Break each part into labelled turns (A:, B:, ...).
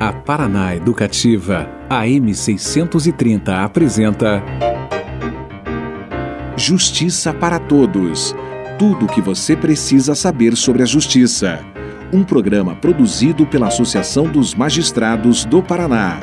A: A Paraná Educativa, AM 630 apresenta Justiça para Todos. Tudo o que você precisa saber sobre a justiça. Um programa produzido pela Associação dos Magistrados do Paraná.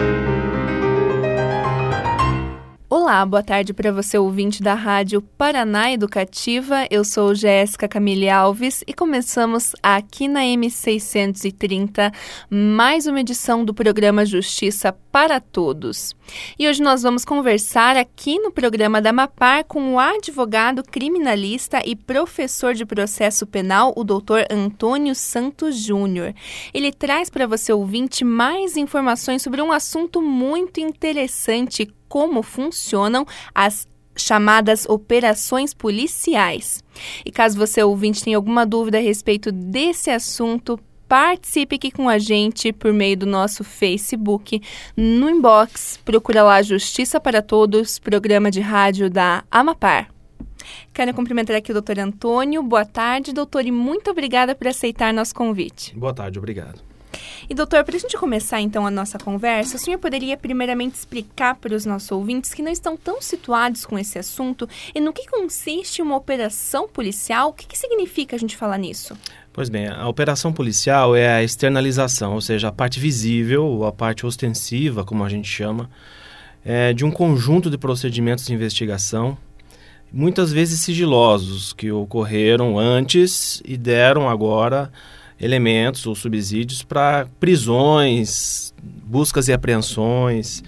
B: Olá, boa tarde para você ouvinte da Rádio Paraná Educativa. Eu sou Jéssica Camille Alves e começamos aqui na M630 mais uma edição do programa Justiça para Todos. E hoje nós vamos conversar aqui no programa da Amapar com o advogado criminalista e professor de processo penal, o Dr. Antônio Santos Júnior. Ele traz para você ouvinte mais informações sobre um assunto muito interessante, como funcionam as chamadas operações policiais. E caso você, ouvinte, tenha alguma dúvida a respeito desse assunto, participe aqui com a gente por meio do nosso Facebook. No inbox, procura lá Justiça para Todos, programa de rádio da Amapar. Quero cumprimentar aqui o Dr. Antônio. Boa tarde, doutor, e muito obrigada por aceitar nosso convite.
C: Boa tarde, obrigado.
B: E, doutor, para a gente começar, então, a nossa conversa, o senhor poderia primeiramente explicar para os nossos ouvintes que não estão tão situados com esse assunto e no que consiste uma operação policial? O que significa a gente falar nisso?
C: Pois bem, a operação policial é a externalização, ou seja, a parte visível, ou a parte ostensiva, como a gente chama, de um conjunto de procedimentos de investigação, muitas vezes sigilosos, que ocorreram antes e deram agora elementos ou subsídios para prisões, buscas e apreensões,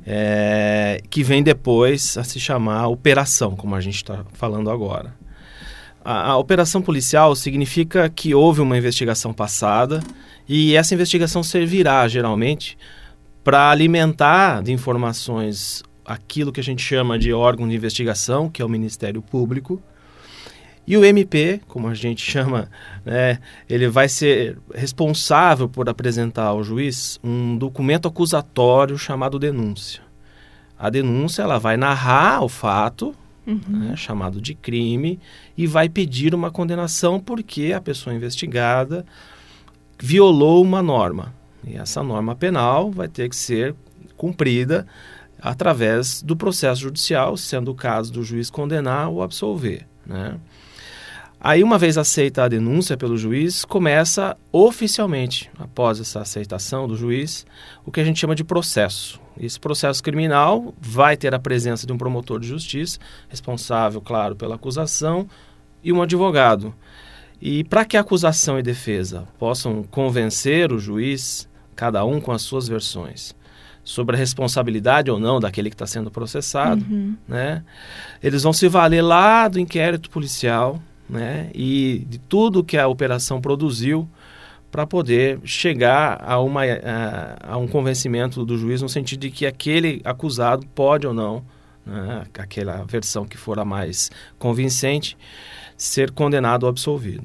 C: que vem depois a se chamar operação, como a gente está falando agora. A operação policial significa que houve uma investigação passada e essa investigação servirá, geralmente, para alimentar de informações aquilo que a gente chama de órgão de investigação, que é o Ministério Público. E o MP, como a gente chama, ele vai ser responsável por apresentar ao juiz um documento acusatório chamado denúncia. A denúncia ela vai narrar o fato, chamado de crime, e vai pedir uma condenação porque a pessoa investigada violou uma norma. E essa norma penal vai ter que ser cumprida através do processo judicial, sendo o caso do juiz condenar ou absolver, né? Aí, uma vez aceita a denúncia pelo juiz, começa oficialmente, após essa aceitação do juiz, o que a gente chama de processo. Esse processo criminal vai ter a presença de um promotor de justiça, responsável, claro, pela acusação, e um advogado. E para que a acusação e defesa possam convencer o juiz, cada um com as suas versões, sobre a responsabilidade ou não daquele que está sendo processado, né, eles vão se valer lá do inquérito policial, né, e de tudo que a operação produziu para poder chegar a um convencimento do juiz no sentido de que aquele acusado pode ou não, né, aquela versão que for a mais convincente, ser condenado ou absolvido.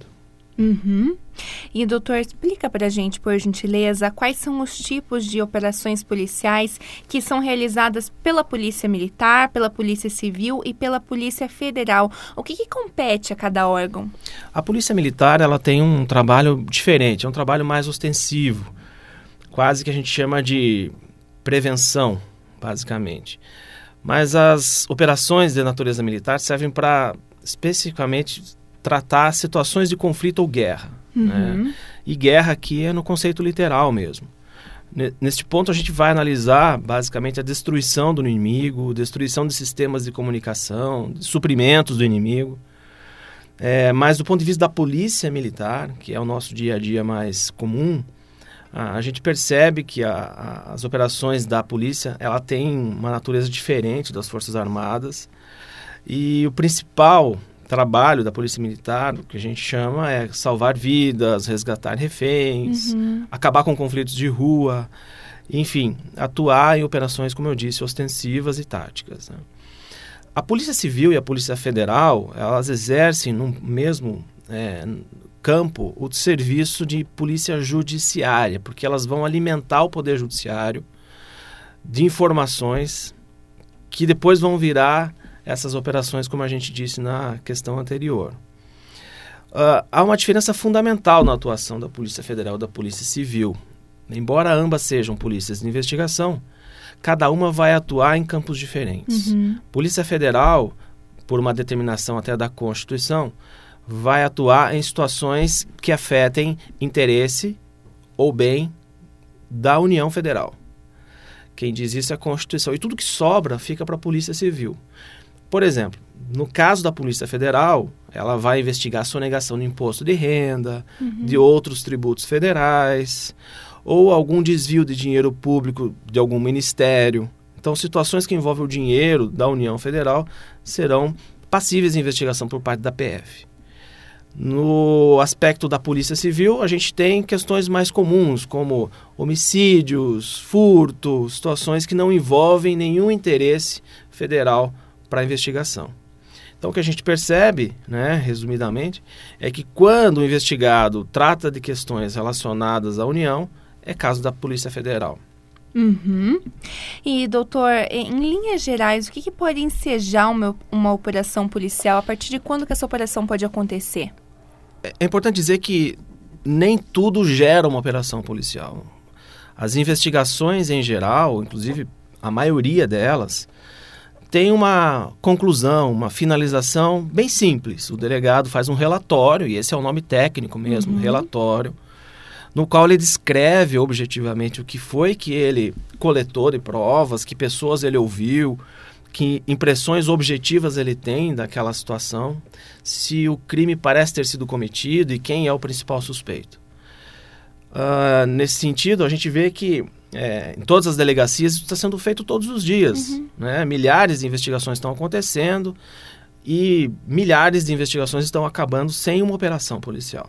B: E, doutor, explica para a gente, por gentileza, quais são os tipos de operações policiais que são realizadas pela Polícia Militar, pela Polícia Civil e pela Polícia Federal. O que compete a cada órgão?
C: A Polícia Militar ela tem um trabalho diferente, é um trabalho mais ostensivo, quase que a gente chama de prevenção, basicamente. Mas as operações de natureza militar servem para, especificamente, tratar situações de conflito ou guerra. Né? E guerra aqui é no conceito literal mesmo. Neste ponto a gente vai analisar basicamente a destruição do inimigo, destruição de sistemas de comunicação, de suprimentos do inimigo. Mas do ponto de vista da polícia militar, que é o nosso dia a dia mais comum, a gente percebe que as operações da polícia ela tem uma natureza diferente das Forças Armadas e o principal trabalho da Polícia Militar, o que a gente chama é salvar vidas, resgatar reféns, acabar com conflitos de rua, enfim, atuar em operações, como eu disse, ostensivas e táticas, né? A Polícia Civil e a Polícia Federal, elas exercem no mesmo campo o serviço de polícia judiciária, porque elas vão alimentar o Poder Judiciário de informações que depois vão virar essas operações, como a gente disse na questão anterior. Há uma diferença fundamental na atuação da Polícia Federal e da Polícia Civil. embora ambas sejam polícias de investigação, cada uma vai atuar em campos diferentes. Polícia Federal, por uma determinação até da Constituição, vai atuar em situações que afetem interesse ou bem da União Federal. Quem diz isso é a Constituição. E tudo que sobra fica para a Polícia Civil. Por exemplo, no caso da Polícia Federal, ela vai investigar sonegação de imposto de renda, de outros tributos federais, ou algum desvio de dinheiro público de algum ministério. Então, situações que envolvem o dinheiro da União Federal serão passíveis de investigação por parte da PF. No aspecto da Polícia Civil, a gente tem questões mais comuns, como homicídios, furtos, situações que não envolvem nenhum interesse federal para a investigação. Então, o que a gente percebe, resumidamente, é que quando o investigado trata de questões relacionadas à União, é caso da Polícia Federal.
B: E, doutor, em linhas gerais, o que pode ensejar uma operação policial? A partir de quando que essa operação pode acontecer?
C: É importante dizer que nem tudo gera uma operação policial. As investigações em geral, inclusive a maioria delas, tem uma conclusão, uma finalização bem simples. O delegado faz um relatório, e esse é o nome técnico mesmo, relatório, no qual ele descreve objetivamente o que foi que ele coletou de provas, que pessoas ele ouviu, que impressões objetivas ele tem daquela situação, se o crime parece ter sido cometido e quem é o principal suspeito. Nesse sentido, a gente vê que em todas as delegacias isso está sendo feito todos os dias. Milhares de investigações estão acontecendo e milhares de investigações estão acabando sem uma operação policial.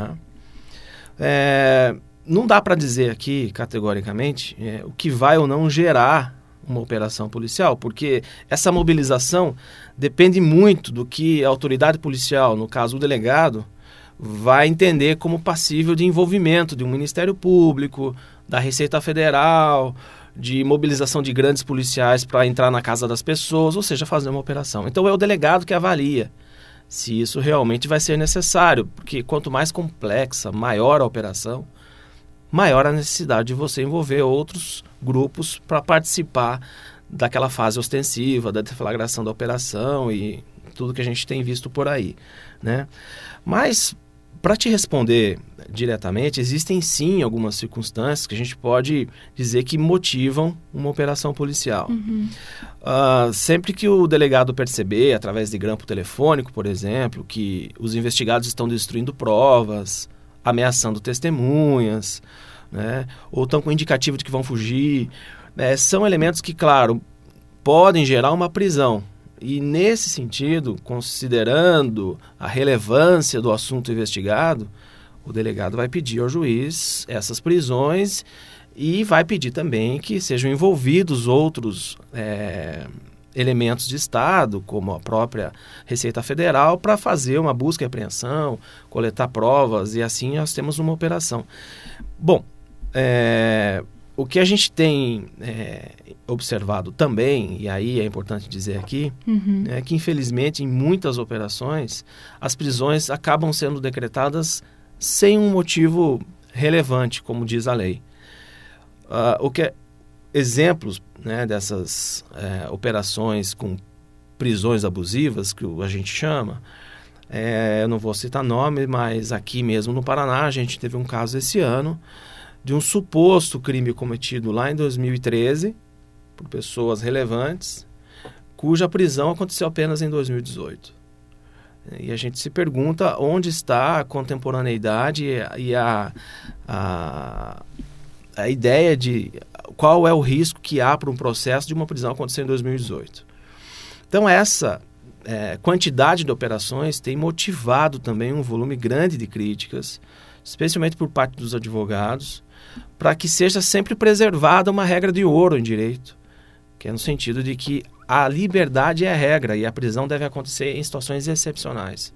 C: Não dá para dizer aqui, categoricamente, o que vai ou não gerar uma operação policial, porque essa mobilização depende muito do que a autoridade policial, no caso o delegado, vai entender como passível de envolvimento de um Ministério Público, da Receita Federal, de mobilização de grandes policiais para entrar na casa das pessoas, ou seja, fazer uma operação. Então é o delegado que avalia se isso realmente vai ser necessário, porque quanto mais complexa, maior a operação, maior a necessidade de você envolver outros grupos para participar daquela fase ostensiva, da deflagração da operação e tudo que a gente tem visto por aí, Mas, para te responder diretamente, existem sim algumas circunstâncias que a gente pode dizer que motivam uma operação policial. Sempre que o delegado perceber, através de grampo telefônico, por exemplo, que os investigados estão destruindo provas, ameaçando testemunhas, ou estão com indicativo de que vão fugir, são elementos que, claro, podem gerar uma prisão. E nesse sentido, considerando a relevância do assunto investigado, o delegado vai pedir ao juiz essas prisões e vai pedir também que sejam envolvidos outros elementos de Estado, como a própria Receita Federal, para fazer uma busca e apreensão, coletar provas, e assim nós temos uma operação. Bom, o que a gente tem observado também, e aí é importante dizer aqui, é que infelizmente em muitas operações as prisões acabam sendo decretadas sem um motivo relevante, como diz a lei. Exemplos dessas operações com prisões abusivas, que a gente chama, eu não vou citar nome, mas aqui mesmo no Paraná a gente teve um caso esse ano de um suposto crime cometido lá em 2013 por pessoas relevantes, cuja prisão aconteceu apenas em 2018. E a gente se pergunta onde está a contemporaneidade e a ideia de qual é o risco que há para um processo de uma prisão acontecer em 2018. Então, essa quantidade de operações tem motivado também um volume grande de críticas, especialmente por parte dos advogados, para que seja sempre preservada uma regra de ouro em direito, que é no sentido de que a liberdade é a regra e a prisão deve acontecer em situações excepcionais.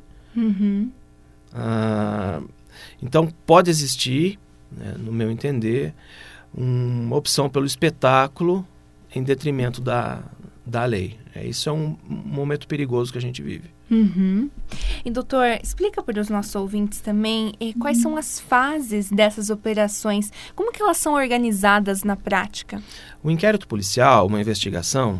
C: Então, pode existir, no meu entender, uma opção pelo espetáculo em detrimento da da lei. Isso é um momento perigoso que a gente vive.
B: Uhum. E, doutor, explica para os nossos ouvintes também quais são as fases dessas operações, como que elas são organizadas na prática?
C: O inquérito policial, uma investigação,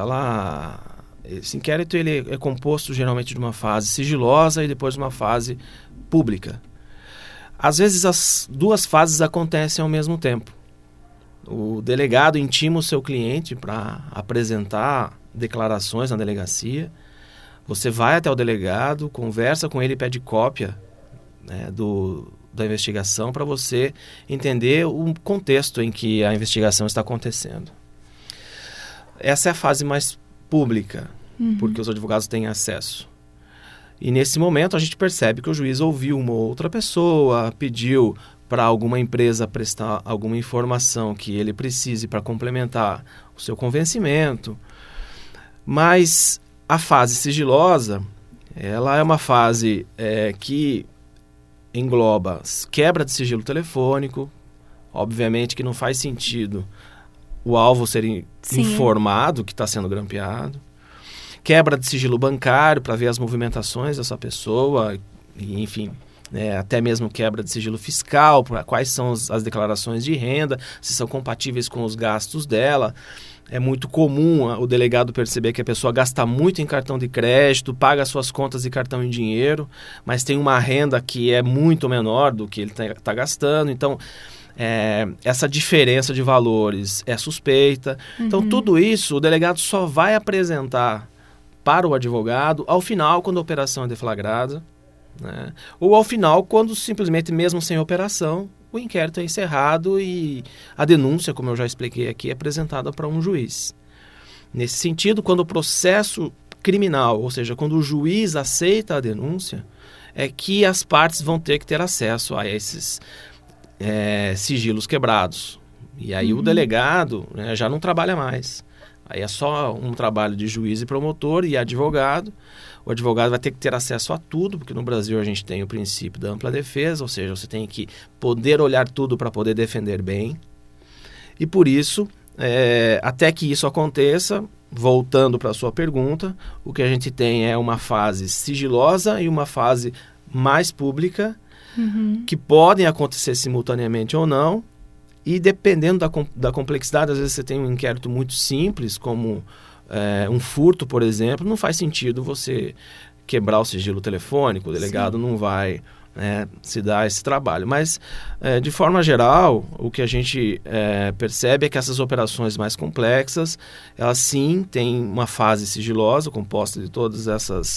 C: esse inquérito ele é composto geralmente de uma fase sigilosa e depois uma fase pública. Às vezes as duas fases acontecem ao mesmo tempo. O delegado intima o seu cliente para apresentar declarações na delegacia. Você vai até o delegado, conversa com ele e pede cópia, né, da investigação para você entender o contexto em que a investigação está acontecendo. Essa é a fase mais pública, porque os advogados têm acesso. E nesse momento a gente percebe que o juiz ouviu uma outra pessoa, pediu para alguma empresa prestar alguma informação que ele precise para complementar o seu convencimento. Mas a fase sigilosa, ela é uma fase que engloba quebra de sigilo telefônico. Obviamente que não faz sentido o alvo ser informado que está sendo grampeado. Quebra de sigilo bancário para ver as movimentações dessa pessoa, e, enfim, até mesmo quebra de sigilo fiscal, para quais são as declarações de renda, se são compatíveis com os gastos dela. É muito comum o delegado perceber que a pessoa gasta muito em cartão de crédito, paga suas contas de cartão em dinheiro, mas tem uma renda que é muito menor do que ele está gastando. Então, essa diferença de valores é suspeita. Então, tudo isso o delegado só vai apresentar para o advogado ao final, quando a operação é deflagrada, né? Ou ao final, quando simplesmente, mesmo sem operação, o inquérito é encerrado e a denúncia, como eu já expliquei aqui, é apresentada para um juiz. Nesse sentido, quando o processo criminal, ou seja, quando o juiz aceita a denúncia, é que as partes vão ter que ter acesso a esses sigilos quebrados. E aí o delegado, né, já não trabalha mais. Aí é só um trabalho de juiz e promotor e advogado. O advogado vai ter que ter acesso a tudo, porque no Brasil a gente tem o princípio da ampla defesa, ou seja, você tem que poder olhar tudo para poder defender bem. E por isso, até que isso aconteça, voltando para a sua pergunta, o que a gente tem é uma fase sigilosa e uma fase mais pública, que podem acontecer simultaneamente ou não. E dependendo da complexidade, às vezes você tem um inquérito muito simples, como um furto, por exemplo, não faz sentido você quebrar o sigilo telefônico, o delegado não vai se dar esse trabalho. Mas, de forma geral, o que a gente percebe é que essas operações mais complexas, elas sim têm uma fase sigilosa, composta de todas essas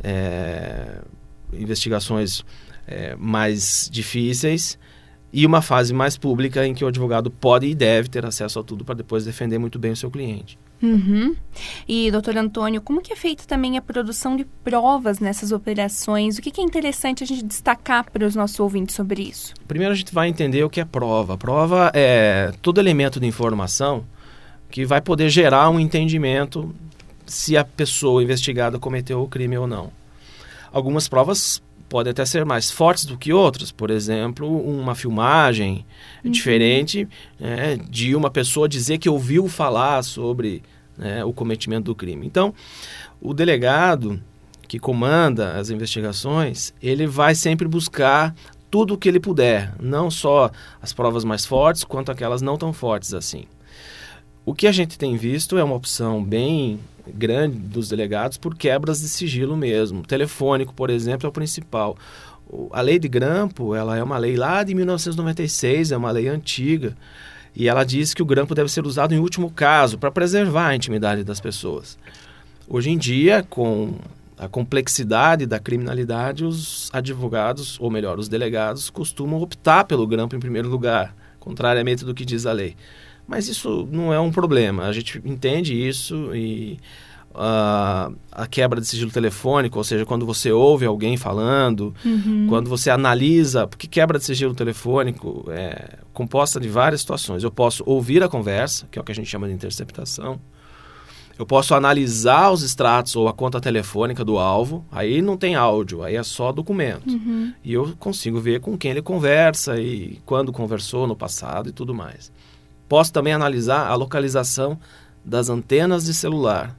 C: investigações mais difíceis, e uma fase mais pública em que o advogado pode e deve ter acesso a tudo para depois defender muito bem o seu cliente.
B: E, doutor Antônio, como que é feita também a produção de provas nessas operações? O que é interessante a gente destacar para os nossos ouvintes sobre isso?
C: Primeiro a gente vai entender o que é prova. A prova é todo elemento de informação que vai poder gerar um entendimento se a pessoa investigada cometeu o crime ou não. Algumas provas podem até ser mais fortes do que outras. Por exemplo, uma filmagem diferente de uma pessoa dizer que ouviu falar sobre o cometimento do crime. Então, o delegado que comanda as investigações, ele vai sempre buscar tudo o que ele puder, não só as provas mais fortes, quanto aquelas não tão fortes assim. O que a gente tem visto é uma opção bem grande dos delegados por quebras de sigilo mesmo. Telefônico, por exemplo, é o principal. A lei de grampo, ela é uma lei lá de 1996, é uma lei antiga, e ela diz que o grampo deve ser usado em último caso, para preservar a intimidade das pessoas. Hoje em dia, com a complexidade da criminalidade, os advogados, ou melhor, os delegados, costumam optar pelo grampo em primeiro lugar, contrariamente do que diz a lei. Mas isso não é um problema, a gente entende isso e a quebra de sigilo telefônico, ou seja, quando você ouve alguém falando, quando você analisa, porque quebra de sigilo telefônico é composta de várias situações. Eu posso ouvir a conversa, que é o que a gente chama de interceptação, eu posso analisar os extratos ou a conta telefônica do alvo, aí não tem áudio, aí é só documento. E eu consigo ver com quem ele conversa e quando conversou no passado e tudo mais. Posso também analisar a localização das antenas de celular.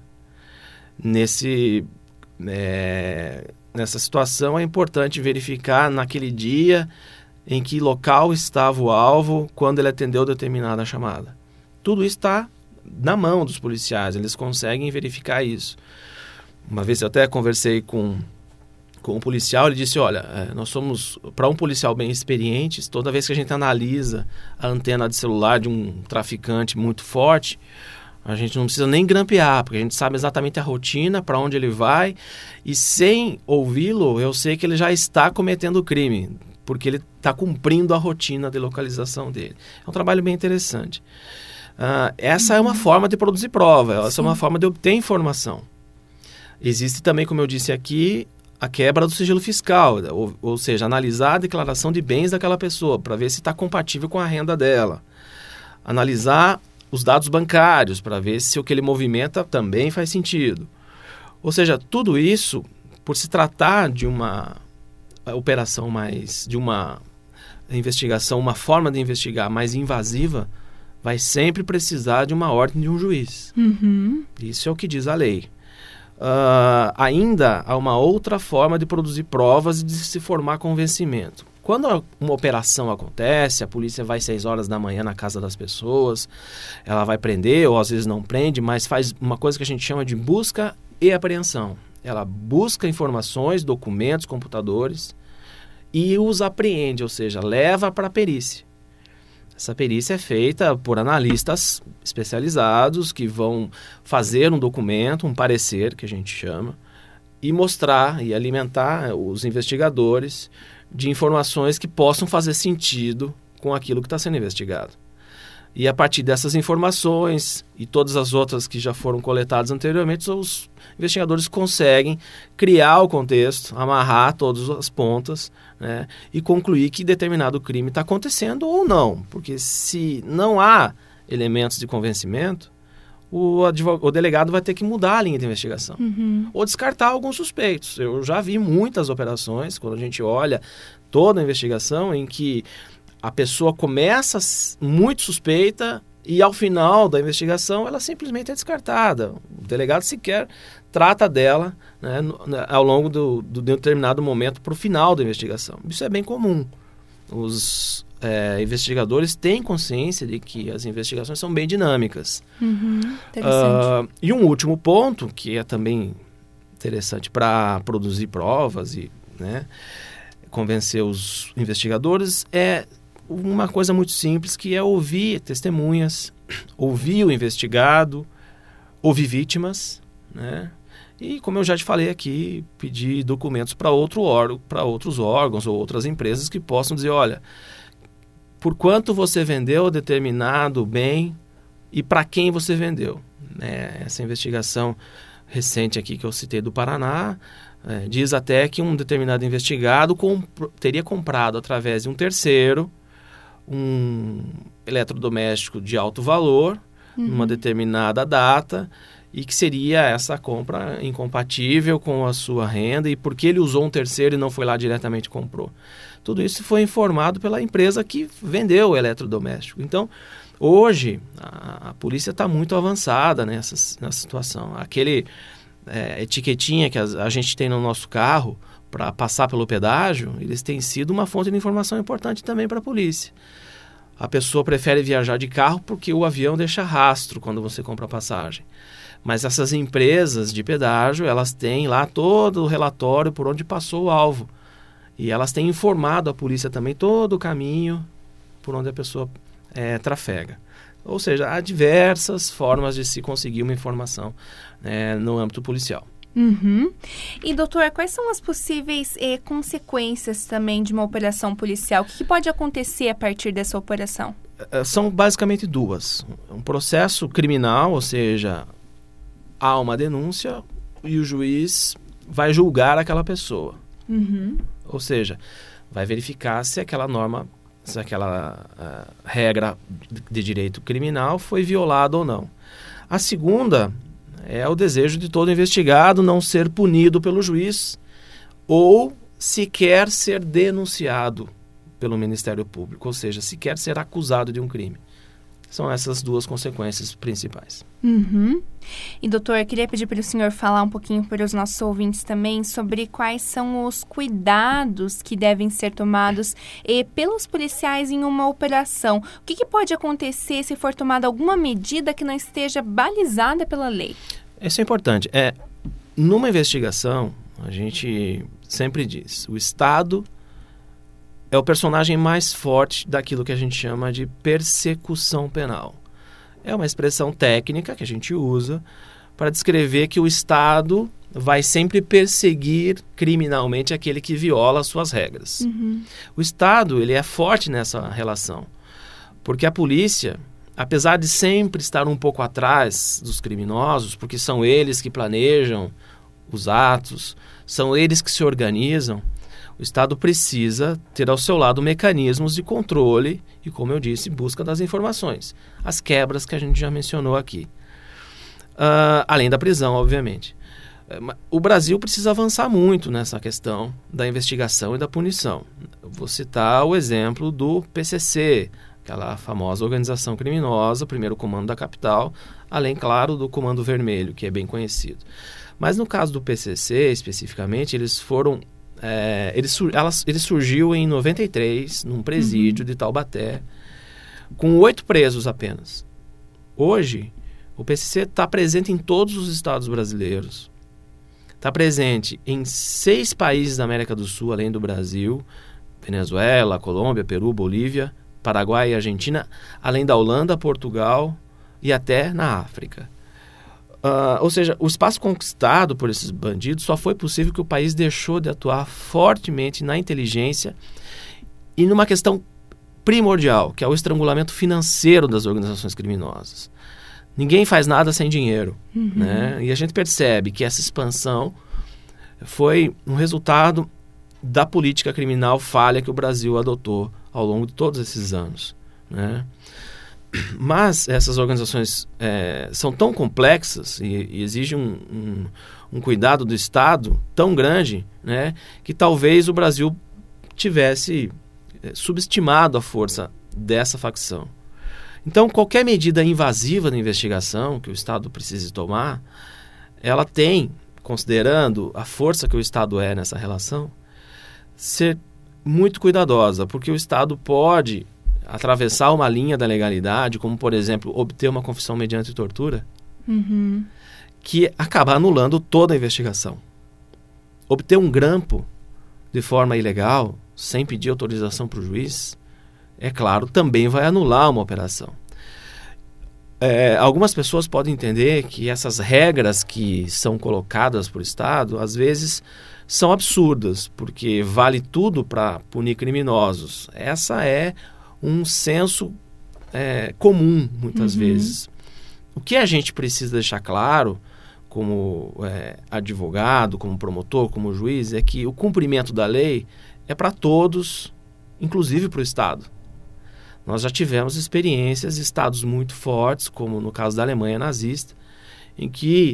C: Nessa situação é importante verificar naquele dia em que local estava o alvo quando ele atendeu determinada chamada. Tudo isso está na mão dos policiais, eles conseguem verificar isso. Uma vez eu até conversei com um policial, ele disse, olha, nós somos, para um policial bem experiente, toda vez que a gente analisa a antena de celular de um traficante muito forte, a gente não precisa nem grampear, porque a gente sabe exatamente a rotina, para onde ele vai, e sem ouvi-lo, eu sei que ele já está cometendo o crime, porque ele está cumprindo a rotina de localização dele. É um trabalho bem interessante. Essa é uma forma de produzir prova, essa é uma forma de obter informação. Existe também, como eu disse aqui, a quebra do sigilo fiscal, ou seja, analisar a declaração de bens daquela pessoa, para ver se está compatível com a renda dela. Analisar os dados bancários, para ver se o que ele movimenta também faz sentido. Ou seja, tudo isso, por se tratar de uma operação de uma investigação, uma forma de investigar mais invasiva, vai sempre precisar de uma ordem de um juiz.
B: Uhum.
C: Isso é o que diz a lei. Ainda há uma outra forma de produzir provas e de se formar convencimento. Quando uma operação acontece, a polícia vai 6 horas da manhã na casa das pessoas, ela vai prender ou às vezes não prende, mas faz uma coisa que a gente chama de busca e apreensão. Ela busca informações, documentos, computadores e os apreende, ou seja, leva para a perícia. Essa perícia é feita por analistas especializados que vão fazer um documento, um parecer, que a gente chama, e mostrar e alimentar os investigadores de informações que possam fazer sentido com aquilo que está sendo investigado. E a partir dessas informações e todas as outras que já foram coletadas anteriormente, os investigadores conseguem criar o contexto, amarrar todas as pontas, né, e concluir que determinado crime está acontecendo ou não. Porque se não há elementos de convencimento, o delegado vai ter que mudar a linha de investigação.
B: Uhum.
C: Ou descartar alguns suspeitos. Eu já vi muitas operações, quando a gente olha toda a investigação, em que a pessoa começa muito suspeita e ao final da investigação ela simplesmente é descartada. O delegado sequer trata dela, né, ao longo do determinado momento para o final da investigação. Isso é bem comum. Os investigadores têm consciência de que as investigações são bem dinâmicas.
B: Uhum, interessante.
C: E um último ponto, que é também interessante para produzir provas e, né, convencer os investigadores, é uma coisa muito simples, que é ouvir testemunhas, ouvir o investigado, ouvir vítimas, né? E, como eu já te falei aqui, pedir documentos para outros órgãos ou outras empresas que possam dizer, olha, por quanto você vendeu determinado bem e para quem você vendeu. Essa investigação recente aqui que eu citei do Paraná, diz até que um determinado investigado teria comprado através de um terceiro um eletrodoméstico de alto valor, numa determinada data, e que seria essa compra incompatível com a sua renda, e porque ele usou um terceiro e não foi lá diretamente e comprou. Tudo isso foi informado pela empresa que vendeu o eletrodoméstico. Então, hoje, a polícia está muito avançada nessa situação. Aquele etiquetinha que a gente tem no nosso carro para passar pelo pedágio, eles têm sido uma fonte de informação importante também para a polícia. A pessoa prefere viajar de carro porque o avião deixa rastro quando você compra a passagem. Mas essas empresas de pedágio, elas têm lá todo o relatório por onde passou o alvo. E elas têm informado a polícia também todo o caminho por onde a pessoa trafega. Ou seja, há diversas formas de se conseguir uma informação no âmbito policial.
B: Uhum. E, doutor, quais são as possíveis consequências também de uma operação policial? O que pode acontecer a partir dessa operação?
C: São basicamente duas. Um processo criminal, ou seja, há uma denúncia e o juiz vai julgar aquela pessoa.
B: Uhum.
C: Ou seja, vai verificar se aquela norma, se aquela regra de direito criminal foi violada ou não. A segunda é o desejo de todo investigado não ser punido pelo juiz ou sequer ser denunciado pelo Ministério Público, ou seja, sequer ser acusado de um crime. São essas duas consequências principais.
B: Uhum. E, doutor, eu queria pedir para o senhor falar um pouquinho para os nossos ouvintes também sobre quais são os cuidados que devem ser tomados pelos policiais em uma operação. O que pode acontecer se for tomada alguma medida que não esteja balizada pela lei? Isso
C: é importante. Numa investigação, a gente sempre diz, o Estado é o personagem mais forte daquilo que a gente chama de persecução penal. É uma expressão técnica que a gente usa para descrever que o Estado vai sempre perseguir criminalmente aquele que viola as suas regras. Uhum. O Estado, ele é forte nessa relação, porque a polícia, apesar de sempre estar um pouco atrás dos criminosos, porque são eles que planejam os atos, são eles que se organizam, o Estado precisa ter ao seu lado mecanismos de controle e, como eu disse, busca das informações. As quebras que a gente já mencionou aqui. Além da prisão, obviamente. O Brasil precisa avançar muito nessa questão da investigação e da punição. Eu vou citar o exemplo do PCC, aquela famosa organização criminosa, primeiro comando da capital, além, claro, do Comando Vermelho, que é bem conhecido. Mas no caso do PCC, especificamente, eles foram... Ele surgiu em 93, num presídio de Taubaté, com 8 presos apenas. Hoje, o PCC está presente em todos os estados brasileiros. Está presente em 6 países da América do Sul, além do Brasil, Venezuela, Colômbia, Peru, Bolívia, Paraguai e Argentina, além da Holanda, Portugal e até na África. Ou seja, o espaço conquistado por esses bandidos só foi possível que o país deixou de atuar fortemente na inteligência e numa questão primordial, que é o estrangulamento financeiro das organizações criminosas. Ninguém faz nada sem dinheiro, né? E a gente percebe que essa expansão foi um resultado da política criminal falha que o Brasil adotou ao longo de todos esses anos, né? Mas essas organizações são tão complexas e exigem um cuidado do Estado tão grande, né, que talvez o Brasil tivesse subestimado a força dessa facção. Então, qualquer medida invasiva na investigação que o Estado precise tomar, ela tem, considerando a força que o Estado é nessa relação, ser muito cuidadosa, porque o Estado pode atravessar uma linha da legalidade, como, por exemplo, obter uma confissão mediante tortura, que acaba anulando toda a investigação. Obter um grampo de forma ilegal, sem pedir autorização para o juiz, é claro, também vai anular uma operação. Algumas pessoas podem entender que essas regras que são colocadas por Estado, às vezes, são absurdas, porque vale tudo para punir criminosos. Essa é um senso comum, muitas vezes. O que a gente precisa deixar claro, como advogado, como promotor, como juiz, é que o cumprimento da lei é para todos, inclusive para o Estado. Nós já tivemos experiências de estados muito fortes, como no caso da Alemanha nazista, em que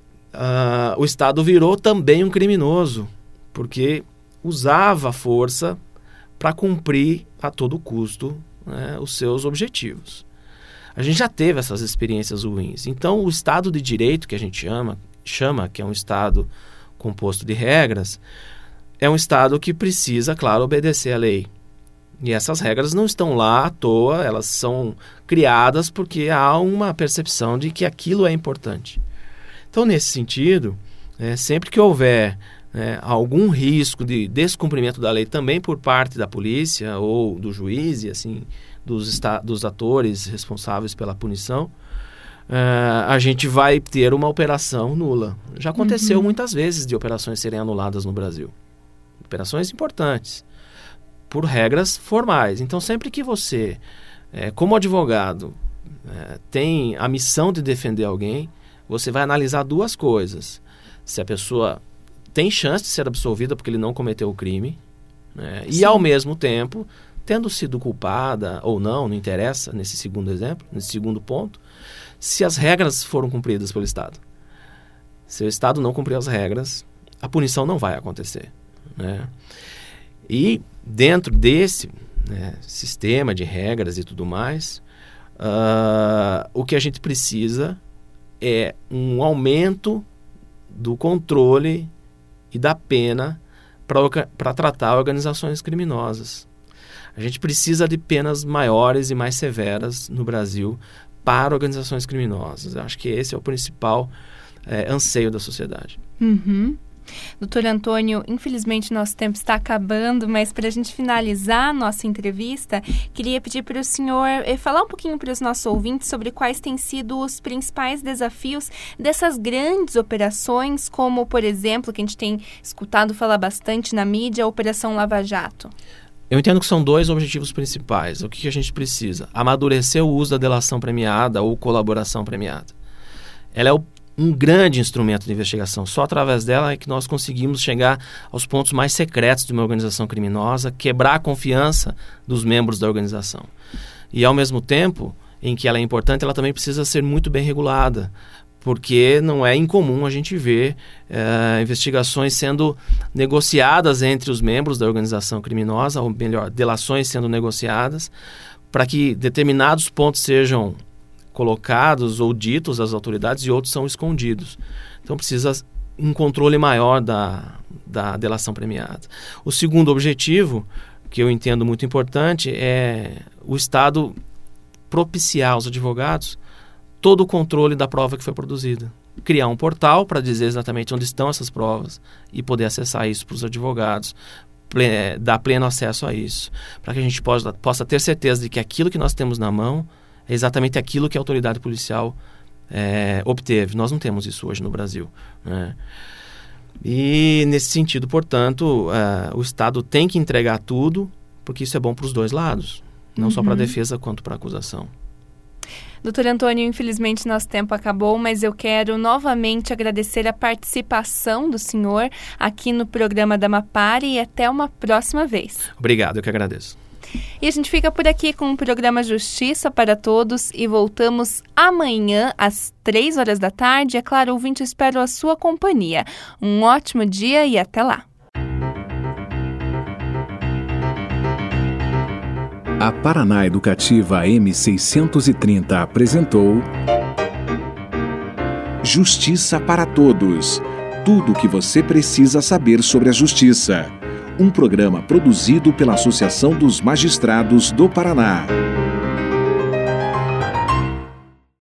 C: o Estado virou também um criminoso, porque usava a força para cumprir a todo custo, né, os seus objetivos. A gente já teve essas experiências ruins. Então, o Estado de Direito, que a gente chama, que é um Estado composto de regras, é um Estado que precisa, claro, obedecer à lei. E essas regras não estão lá à toa, elas são criadas porque há uma percepção de que aquilo é importante. Então, nesse sentido, sempre que houver algum risco de descumprimento da lei também por parte da polícia ou do juiz e assim dos atores responsáveis pela punição, a gente vai ter uma operação nula. Já aconteceu muitas vezes de operações serem anuladas no Brasil. Operações importantes, por regras formais. Então, sempre que você, como advogado, tem a missão de defender alguém, você vai analisar 2 coisas. Se a pessoa tem chance de ser absolvida porque ele não cometeu o crime, né? E, ao mesmo tempo, tendo sido culpada ou não interessa, nesse segundo exemplo, nesse segundo ponto, se as regras foram cumpridas pelo Estado. Se o Estado não cumprir as regras, a punição não vai acontecer, né? E dentro desse sistema de regras e tudo mais, O que a gente precisa é um aumento do controle e da pena para tratar organizações criminosas. A gente precisa de penas maiores e mais severas no Brasil para organizações criminosas. Eu acho que esse é o principal anseio da sociedade.
B: Uhum. Doutor Antônio, infelizmente nosso tempo está acabando, mas para a gente finalizar a nossa entrevista, queria pedir para o senhor falar um pouquinho para os nossos ouvintes sobre quais têm sido os principais desafios dessas grandes operações, como, por exemplo, que a gente tem escutado falar bastante na mídia, a Operação Lava Jato.
C: Eu entendo que são 2 objetivos principais. O que a gente precisa? Amadurecer o uso da delação premiada ou colaboração premiada. Ela é um grande instrumento de investigação. Só através dela é que nós conseguimos chegar aos pontos mais secretos de uma organização criminosa, quebrar a confiança dos membros da organização. E, ao mesmo tempo em que ela é importante, ela também precisa ser muito bem regulada, porque não é incomum a gente ver investigações sendo negociadas entre os membros da organização criminosa, ou melhor, delações sendo negociadas, para que determinados pontos sejam colocados ou ditos às autoridades e outros são escondidos. Então precisa um controle maior da delação premiada. O segundo objetivo, que eu entendo muito importante, é o Estado propiciar aos advogados todo o controle da prova que foi produzida. Criar um portal para dizer exatamente onde estão essas provas e poder acessar isso para os advogados, dar pleno acesso a isso, para que a gente possa ter certeza de que aquilo que nós temos na mão é exatamente aquilo que a autoridade policial obteve. Nós não temos isso hoje no Brasil, né? E, nesse sentido, portanto, o Estado tem que entregar tudo, porque isso é bom para os 2 lados, não só para a defesa quanto para a acusação.
B: Doutor Antônio, infelizmente nosso tempo acabou, mas eu quero novamente agradecer a participação do senhor aqui no programa da Mapari e até uma próxima vez.
C: Obrigado, eu que agradeço.
B: E a gente fica por aqui com o programa Justiça para Todos e voltamos amanhã às 3 horas da tarde. É claro, ouvinte, espero a sua companhia. Um ótimo dia e até lá.
A: A Paraná Educativa M630 apresentou Justiça para Todos. Tudo o que você precisa saber sobre a justiça. Um programa produzido pela Associação dos Magistrados do Paraná.